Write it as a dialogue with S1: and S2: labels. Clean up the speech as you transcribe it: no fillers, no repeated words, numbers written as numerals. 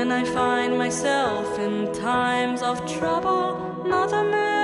S1: When I find myself in times of trouble, Mother Moon